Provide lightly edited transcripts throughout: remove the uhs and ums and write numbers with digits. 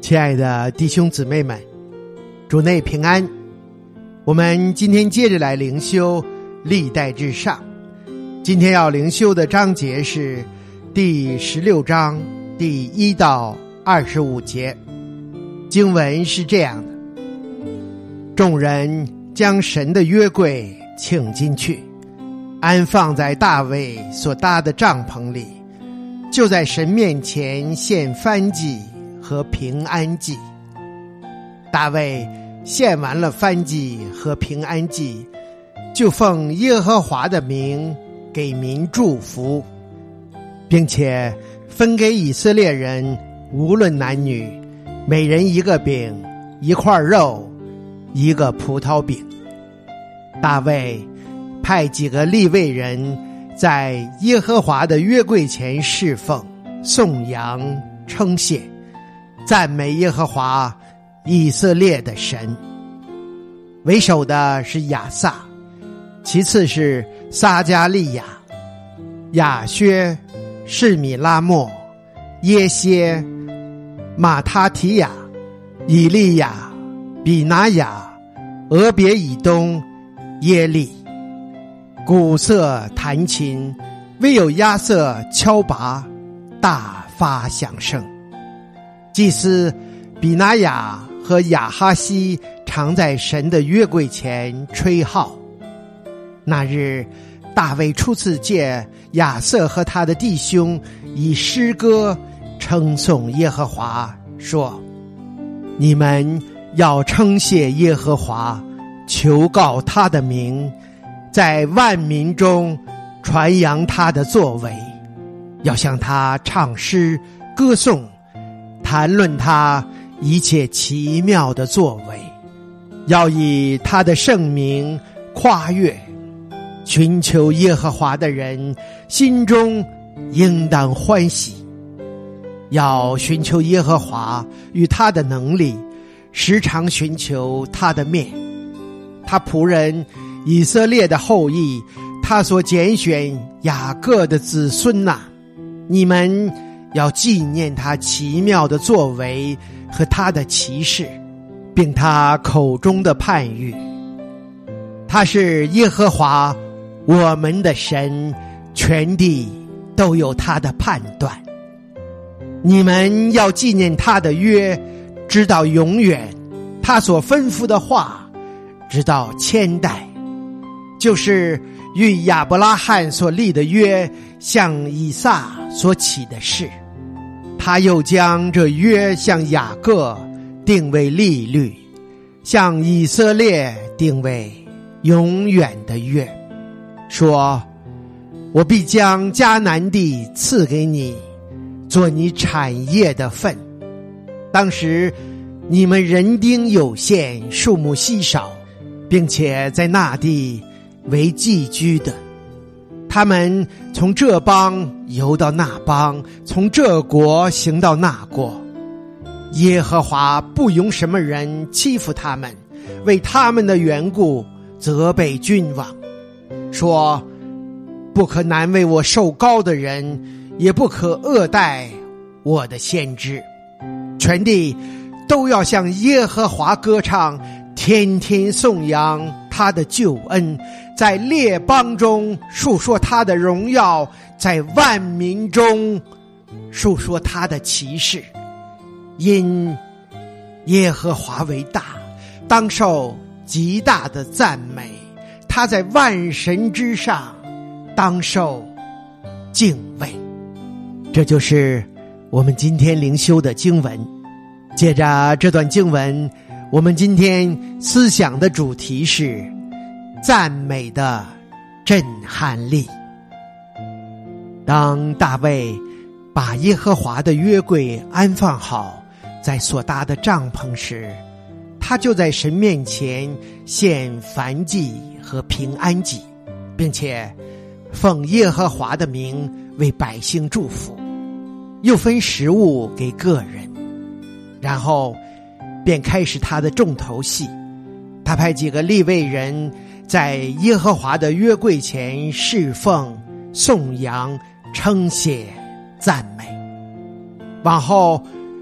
亲爱的弟兄姊妹们，主内平安。我们今天接着来灵修历代志上，今天要灵修的章节是第16章第1到25节。经文是这样的：众人将神的约柜请进去，安放在大卫所搭的帐篷里，就在神面前献燔祭和平安祭。大卫献完了燔祭和平安祭，就奉耶和华的名给民祝福，并且分给以色列人无论男女，每人一个饼，一块肉，一个葡萄饼。大卫派几个利未人在耶和华的约柜前侍奉、颂扬、称谢，赞美耶和华以色列的神。为首的是亚萨，其次是撒迦利亚、亚薛、示米拉末、耶歇、马他提亚、以利亚、比拿雅、俄别以东、耶利。鼓瑟弹琴，唯有亚瑟敲拔，大发响声。祭司比拿雅和亚哈西常在神的约柜前吹号。那日大卫初次借亚瑟和他的弟兄以诗歌称颂耶和华，说：你们要称谢耶和华，求告他的名，在万民中传扬他的作为，要向他唱诗歌颂，谈论他一切奇妙的作为，要以他的圣名夸悦。寻求耶和华的人心中应当欢喜，要寻求耶和华与他的能力，时常寻求他的面。他仆人以色列的后裔，他所拣选雅各的子孙哪，你们要纪念他奇妙的作为和他的奇事，并他口中的判语。他是耶和华我们的神，全地都有他的判断。你们要纪念他的约，直到永远，他所吩咐的话，直到千代，就是与亚伯拉罕所立的约，向以撒所起的誓。他又将这约向雅各定为利律，向以色列定为永远的约，说：我必将迦南地赐给你，做你产业的份。当时你们人丁有限，数目稀少，并且在那地为寄居的。他们从这邦游到那邦，从这国行到那国。耶和华不容什么人欺负他们，为他们的缘故责备君王，说：不可难为我受膏的人，也不可恶待我的先知。全地都要向耶和华歌唱，天天颂扬他的救恩，在列邦中述说他的荣耀，在万民中述说他的奇事。因耶和华为大，当受极大的赞美，他在万神之上，当受敬畏。这就是我们今天灵修的经文。接着这段经文，我们今天思想的主题是赞美的震撼力。当大卫把耶和华的约柜安放好在所搭的帐篷时，他就在神面前献燔祭和平安祭，并且奉耶和华的名为百姓祝福，又分食物给个人。然后便开始他的重头戏。他派几个利未人在耶和华的约柜前侍奉、颂扬、称谢、赞美。往后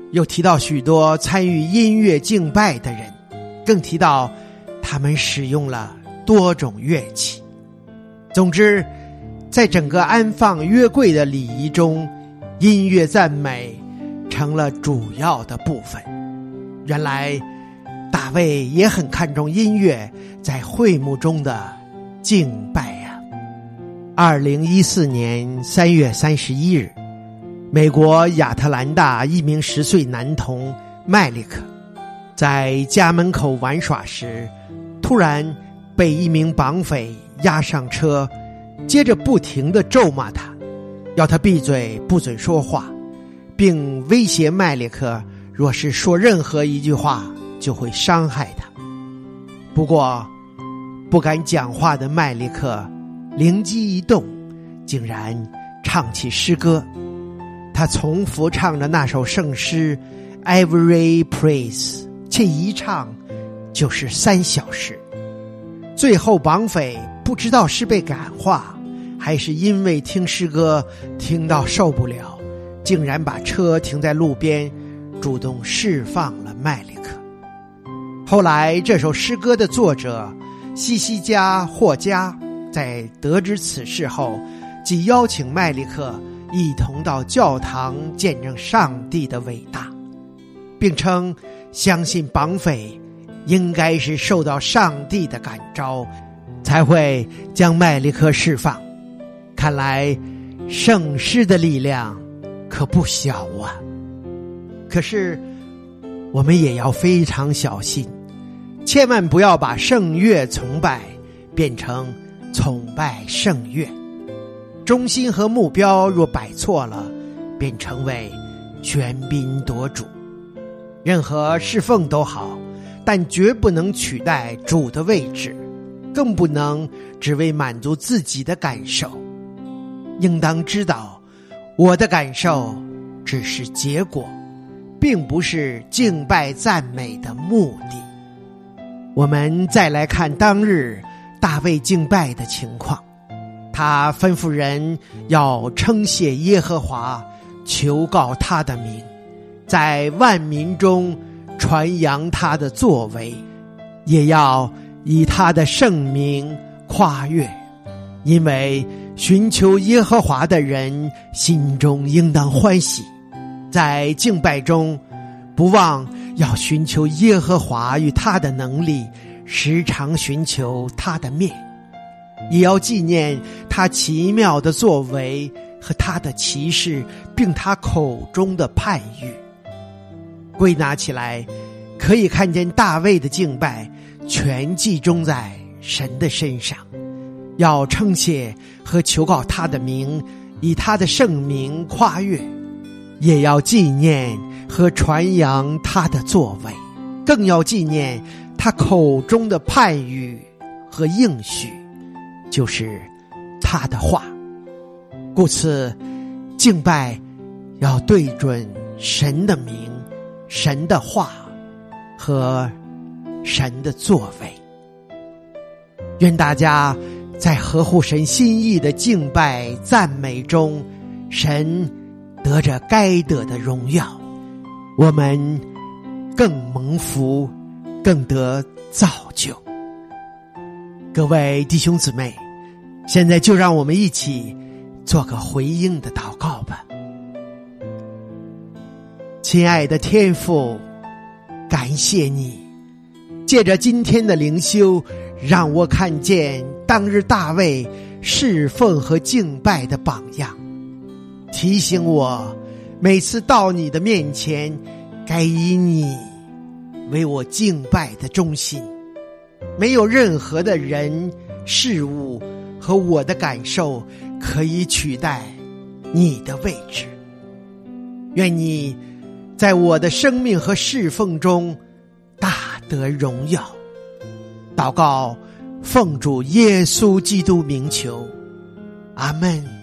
又提到许多参与音乐敬拜的人，更提到他们使用了多种乐器。总之，在整个安放约柜的礼仪中，音乐赞美成了主要的部分。原来大卫也很看重音乐在会幕中的敬拜呀。2014年3月31日，美国亚特兰大一名10岁男童麦利克在家门口玩耍时，突然被一名绑匪押上车，接着不停地咒骂他，要他闭嘴，不准说话，并威胁麦利克若是说任何一句话就会伤害他。不过不敢讲话的麦利克灵机一动，竟然唱起诗歌。他重复唱着那首圣诗 Every Praise， 且一唱就是3小时。最后绑匪不知道是被感化，还是因为听诗歌听到受不了，竟然把车停在路边，主动释放了麦利克。后来这首诗歌的作者西西加霍加在得知此事后，即邀请麦利克一同到教堂见证上帝的伟大，并称相信绑匪应该是受到上帝的感召，才会将麦利克释放。看来圣诗的力量可不小啊！可是我们也要非常小心，千万不要把圣乐崇拜变成崇拜圣乐。中心和目标若摆错了，便成为喧宾夺主。任何侍奉都好，但绝不能取代主的位置，更不能只为满足自己的感受。应当知道，我的感受只是结果，并不是敬拜赞美的目的。我们再来看当日大卫敬拜的情况。他吩咐人要称谢耶和华，求告他的名，在万民中传扬他的作为，也要以他的圣名夸悦。因为寻求耶和华的人心中应当欢喜。在敬拜中，不忘要寻求耶和华与他的能力，时常寻求他的面，也要纪念他奇妙的作为和他的奇事，并他口中的判语。归纳起来，可以看见大卫的敬拜全集中在神的身上，要称谢和求告他的名，以他的圣名夸悦，也要纪念和传扬他的作为，更要纪念他口中的判语和应许，就是他的话。故此，敬拜要对准神的名、神的话和神的作为。愿大家在合乎神心意的敬拜赞美中，神得着该得的荣耀，我们更蒙福，更得造就。各位弟兄姊妹，现在就让我们一起做个回应的祷告吧。亲爱的天父，感谢你借着今天的灵修，让我看见当日大卫侍奉和敬拜的榜样，提醒我每次到你的面前，该以你为我敬拜的中心，没有任何的人、事物和我的感受可以取代你的位置。愿你在我的生命和侍奉中大得荣耀。祷告，奉主耶稣基督名求，阿们。